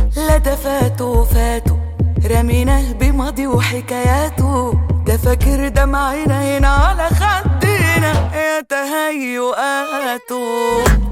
لا ده فاتوا فاتوا رميناه بماضي وحكاياته، ده فاكر دمعنا هنا على خدنا يا تهيؤاته.